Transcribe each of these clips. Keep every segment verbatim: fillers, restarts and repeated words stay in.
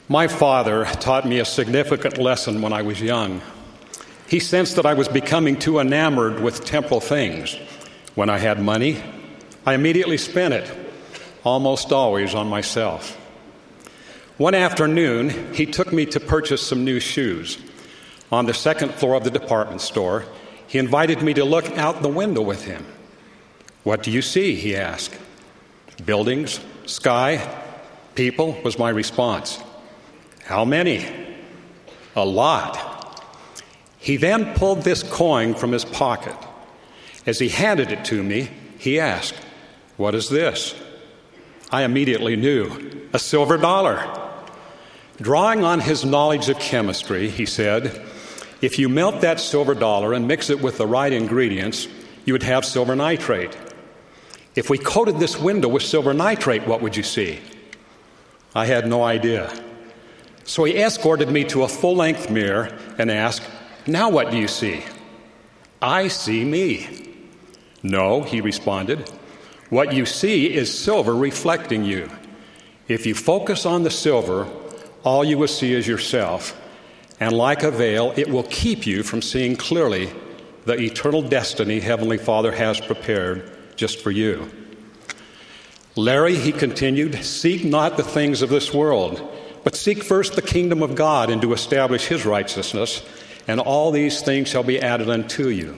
My father taught me a significant lesson when I was young. He sensed that I was becoming too enamored with temporal things. When I had money, I immediately spent it, almost always on myself. One afternoon, he took me to purchase some new shoes. On the second floor of the department store, he invited me to look out the window with him. "What do you see?" he asked. "Buildings, sky, people," was my response. "How many?" "A lot." He then pulled this coin from his pocket. As he handed it to me, he asked, "What is this?" I immediately knew, a silver dollar. Drawing on his knowledge of chemistry, he said, "If you melt that silver dollar and mix it with the right ingredients, you would have silver nitrate. If we coated this window with silver nitrate, what would you see?" I had no idea. So he escorted me to a full-length mirror and asked, "Now what do you see?" "I see me." "No," he responded. "What you see is silver reflecting you. If you focus on the silver, all you will see is yourself, and like a veil, it will keep you from seeing clearly the eternal destiny Heavenly Father has prepared just for you." "Larry," he continued, "seek not the things of this world, but seek first the kingdom of God and to establish His righteousness, and all these things shall be added unto you."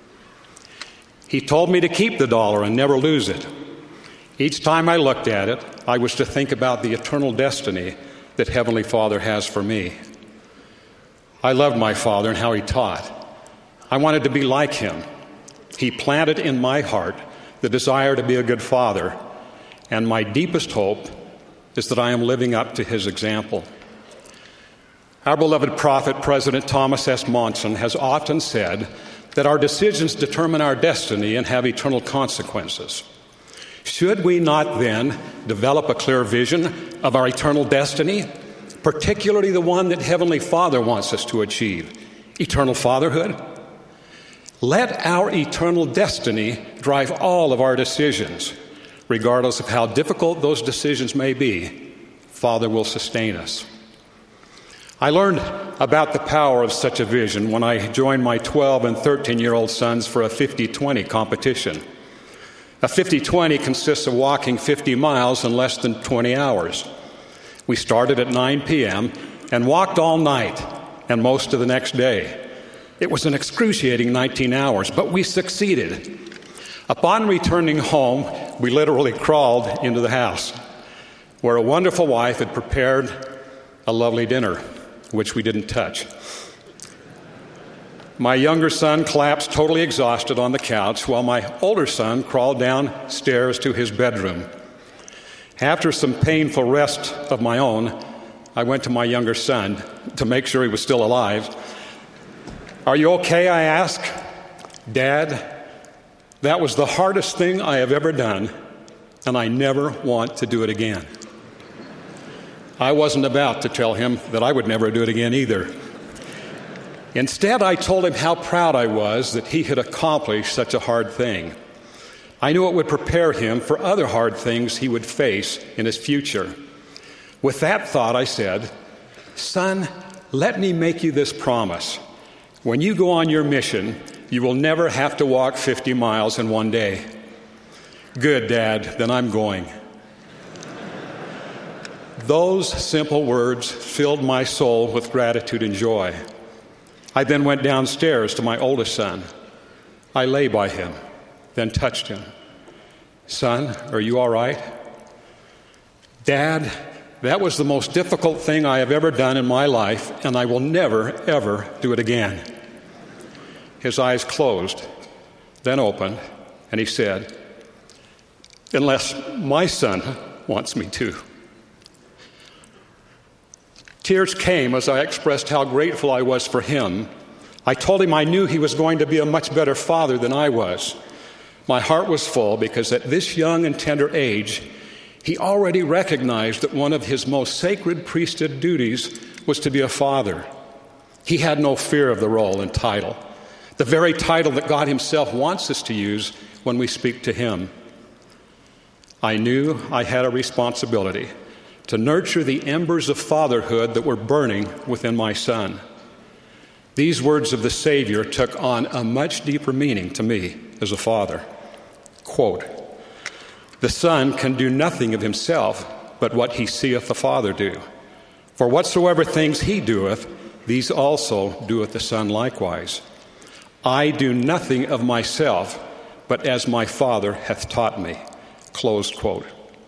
He told me to keep the dollar and never lose it. Each time I looked at it, I was to think about the eternal destiny that Heavenly Father has for me. I loved my father and how he taught. I wanted to be like him. He planted in my heart the desire to be a good father, and my deepest hope is that I am living up to his example. Our beloved prophet, President Thomas S. Monson, has often said that our decisions determine our destiny and have eternal consequences. Should we not then develop a clear vision of our eternal destiny, particularly the one that Heavenly Father wants us to achieve, eternal fatherhood? Let our eternal destiny drive all of our decisions. Regardless of how difficult those decisions may be, Father will sustain us. I learned about the power of such a vision when I joined my twelve and thirteen-year-old sons for a fifty twenty competition. A fifty twenty consists of walking fifty miles in less than twenty hours. We started at nine p.m. and walked all night and most of the next day. It was an excruciating nineteen hours, but we succeeded. Upon returning home, we literally crawled into the house, where a wonderful wife had prepared a lovely dinner, which we didn't touch. My younger son collapsed totally exhausted on the couch, while my older son crawled downstairs to his bedroom. After some painful rest of my own, I went to my younger son to make sure he was still alive. "Are you okay?" I asked. "Dad, that was the hardest thing I have ever done, and I never want to do it again." I wasn't about to tell him that I would never do it again either. Instead, I told him how proud I was that he had accomplished such a hard thing. I knew it would prepare him for other hard things he would face in his future. With that thought, I said, "Son, let me make you this promise. When you go on your mission, you will never have to walk fifty miles in one day." "Good, Dad, then I'm going." Those simple words filled my soul with gratitude and joy. I then went downstairs to my oldest son. I lay by him, then touched him. "Son, are you all right?" "Dad, that was the most difficult thing I have ever done in my life, and I will never, ever do it again." His eyes closed, then opened, and he said, "Unless my son wants me to." Tears came as I expressed how grateful I was for him. I told him I knew he was going to be a much better father than I was. My heart was full because at this young and tender age, he already recognized that one of his most sacred priesthood duties was to be a father. He had no fear of the role and title, the very title that God Himself wants us to use when we speak to Him. I knew I had a responsibility to nurture the embers of fatherhood that were burning within my son. These words of the Savior took on a much deeper meaning to me as a father. Quote, "The Son can do nothing of himself but what he seeth the Father do. For whatsoever things he doeth, these also doeth the Son likewise. I do nothing of myself, but as my Father hath taught me." Close quote.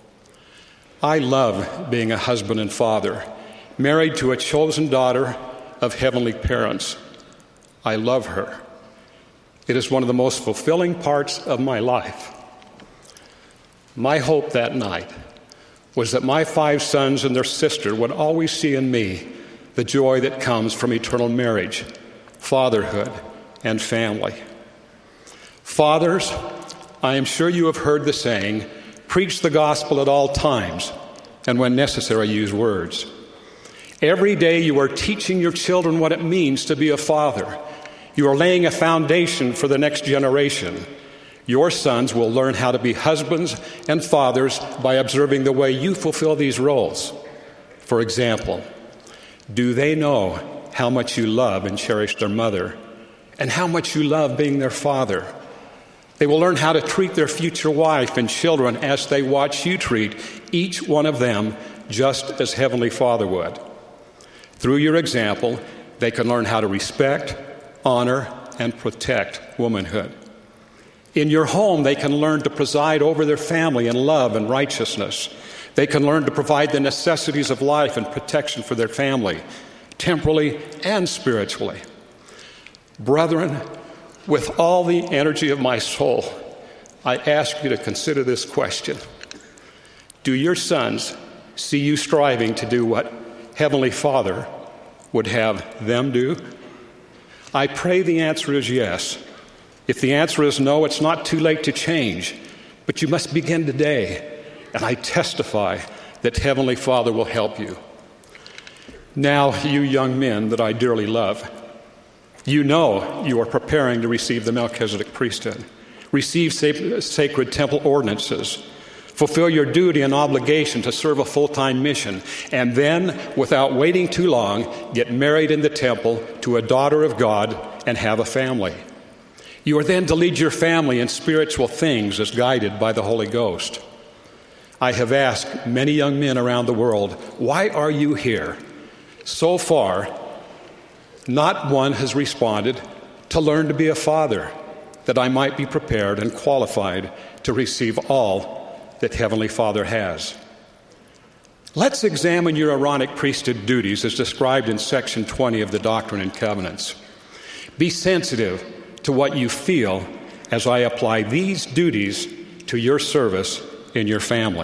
I love being a husband and father, married to a chosen daughter of heavenly parents. I love her. It is one of the most fulfilling parts of my life. My hope that night was that my five sons and their sister would always see in me the joy that comes from eternal marriage, fatherhood, and family. Fathers, I am sure you have heard the saying, "Preach the gospel at all times, and when necessary, use words." Every day you are teaching your children what it means to be a father. You are laying a foundation for the next generation. Your sons will learn how to be husbands and fathers by observing the way you fulfill these roles. For example, do they know how much you love and cherish their mother, and how much you love being their father? They will learn how to treat their future wife and children as they watch you treat each one of them just as Heavenly Father would. Through your example, they can learn how to respect, honor, and protect womanhood. In your home, they can learn to preside over their family in love and righteousness. They can learn to provide the necessities of life and protection for their family, temporally and spiritually. Brethren, with all the energy of my soul, I ask you to consider this question. Do your sons see you striving to do what Heavenly Father would have them do? I pray the answer is yes. If the answer is no, it's not too late to change, but you must begin today, and I testify that Heavenly Father will help you. Now, you young men that I dearly love, you know you are preparing to receive the Melchizedek priesthood, receive sacred temple ordinances, fulfill your duty and obligation to serve a full-time mission, and then, without waiting too long, get married in the temple to a daughter of God and have a family. You are then to lead your family in spiritual things as guided by the Holy Ghost. I have asked many young men around the world, why are you here? So far, not one has responded, to learn to be a father, that I might be prepared and qualified to receive all that Heavenly Father has. Let's examine your Aaronic priesthood duties as described in section twenty of the Doctrine and Covenants. Be sensitive to what you feel as I apply these duties to your service in your family.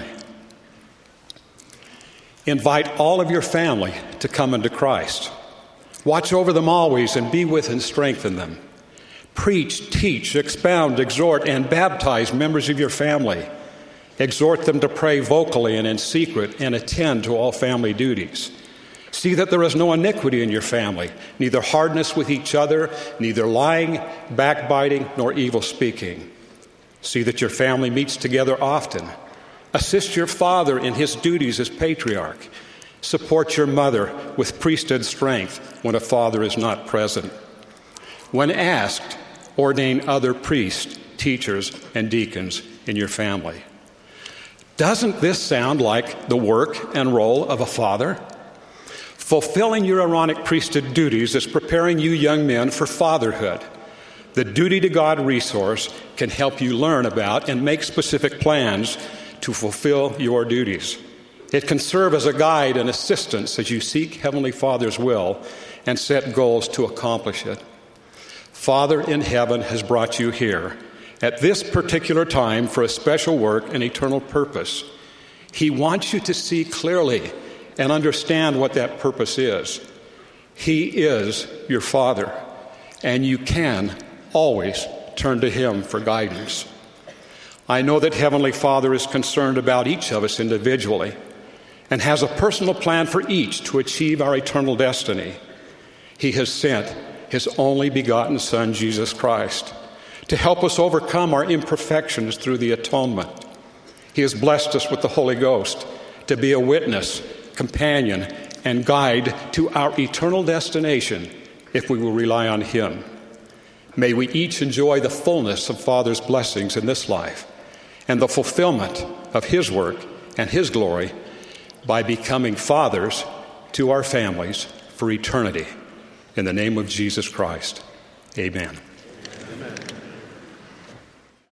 Invite all of your family to come into Christ. Watch over them always and be with and strengthen them. Preach, teach, expound, exhort, and baptize members of your family. Exhort them to pray vocally and in secret and attend to all family duties. See that there is no iniquity in your family, neither hardness with each other, neither lying, backbiting, nor evil speaking. See that your family meets together often. Assist your father in his duties as patriarch. Support your mother with priesthood strength when a father is not present. When asked, ordain other priests, teachers, and deacons in your family. Doesn't this sound like the work and role of a father? Fulfilling your Aaronic priesthood duties is preparing you young men for fatherhood. The Duty to God resource can help you learn about and make specific plans to fulfill your duties. It can serve as a guide and assistance as you seek Heavenly Father's will and set goals to accomplish it. Father in heaven has brought you here at this particular time for a special work and eternal purpose. He wants you to see clearly and understand what that purpose is. He is your Father, and you can always turn to Him for guidance. I know that Heavenly Father is concerned about each of us individually and has a personal plan for each to achieve our eternal destiny. He has sent His only begotten Son, Jesus Christ, to help us overcome our imperfections through the atonement. He has blessed us with the Holy Ghost to be a witness companion, and guide to our eternal destination if we will rely on him. May we each enjoy the fullness of Father's blessings in this life and the fulfillment of his work and his glory by becoming fathers to our families for eternity. In the name of Jesus Christ, amen.